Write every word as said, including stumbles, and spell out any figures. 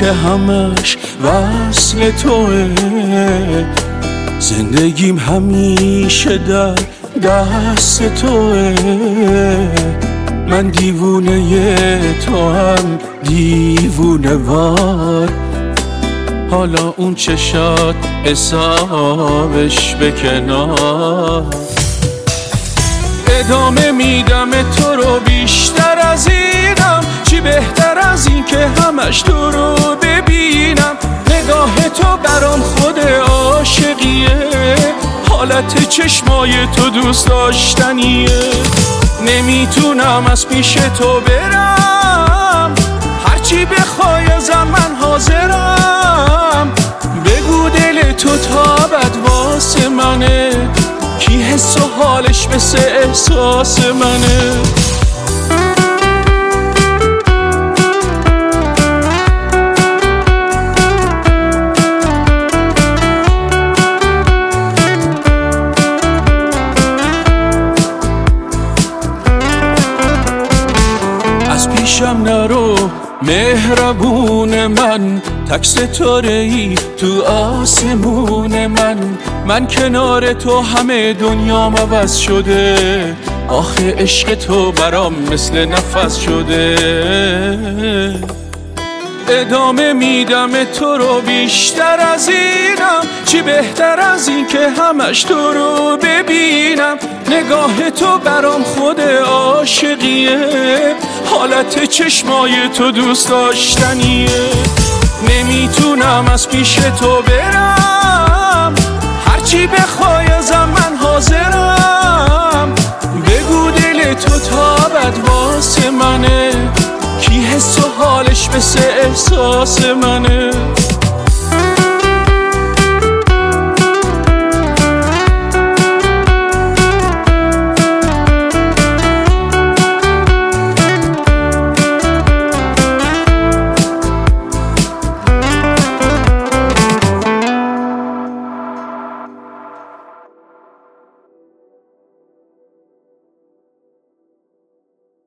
که همش وصل توه، زندگیم همیشه در دست توه. من دیوونه تو هم دیوونه وار، حالا اون چشات حسابش به کنار. ادامه میدم تو رو بیشتر از اینم، چی بهتر از این که همش تو رو ببینم. نگاه تو برام خود عاشقیه، حالت چشمای تو دوست داشتنیه. نمیتونم از پیش تو برم، هرچی بخوای ازم من حاضرم. بگو دل تو تابت واسه منه، کی حس و حالش مثل احساس منه. از پیشم نرو مهربون من، تک ستاره ای تو آسمون من. من کنار تو همه دنیام عوض شده، آخه عشق تو برام مثل نفس شده. ادامه میدم تو رو بیشتر از اینم، چی بهتر از این که همش تو رو ببینم. نگاه تو برام خود عاشقیه، حالت چشمای تو دوست داشتنیه. نمیتونم از پیش تو برم، هرچی بخوای ازم من حاضرم. بگو دل تو تابت واسه منه، کی حس و حالش مثل احساس منه.